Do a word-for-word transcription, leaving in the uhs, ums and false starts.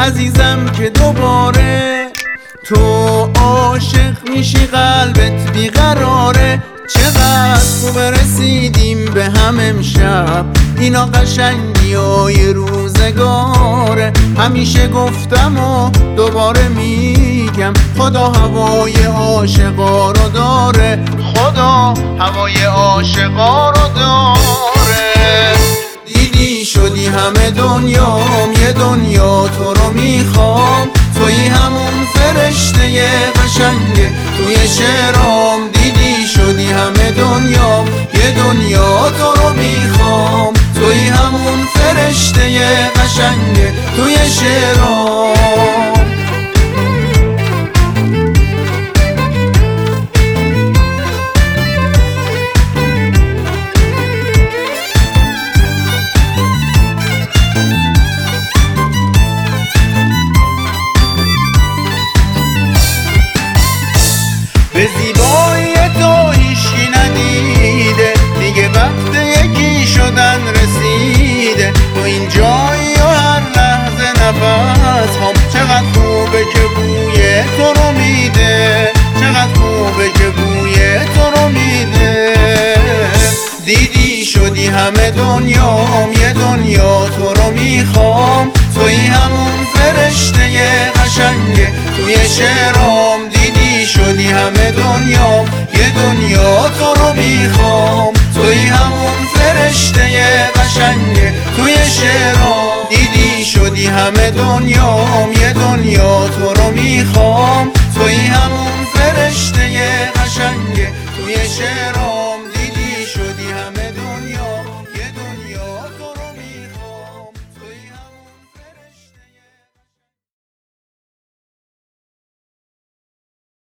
عزیزم که دوباره تو عاشق میشی، قلبت بیقراره. چقدر خوب رسیدیم به هم امشب، اینا قشنگی های روزگاره. همیشه گفتم و دوباره میگم، خدا هوای عاشقا رو داره، خدا هوای عاشقا رو داره. دیدی شدی همه دنیام، یه دنیا تو رو میخوام، توی همون فرشته قشنگه توی شعرام. دیدی شدی همه دنیام، یه دنیا تو رو میخوام، توی همون فرشته قشنگه توی شعرام. به زیبایی تو هیچکی ندیده، دیگه وقت یکی شدن رسیده. تو این جایی و هر لحظه نفس هم، چقدر خوبه که بوی تو رو میده، چقدر خوبه که بوی تو رو میده. دیدی شدی همه دنیام، یه دنیا تو رو میخوام، توی همون فرشته قشنگه توی شعرام. دیدی شدی همه دنیام، یه دنیا تو رو میخوام، توی همون فرشته قشنگه توی شعرام. دیدی شدی همه دنیام، یه دنیا تو رو میخوام، توی همون فرشته قشنگه توی شعرام.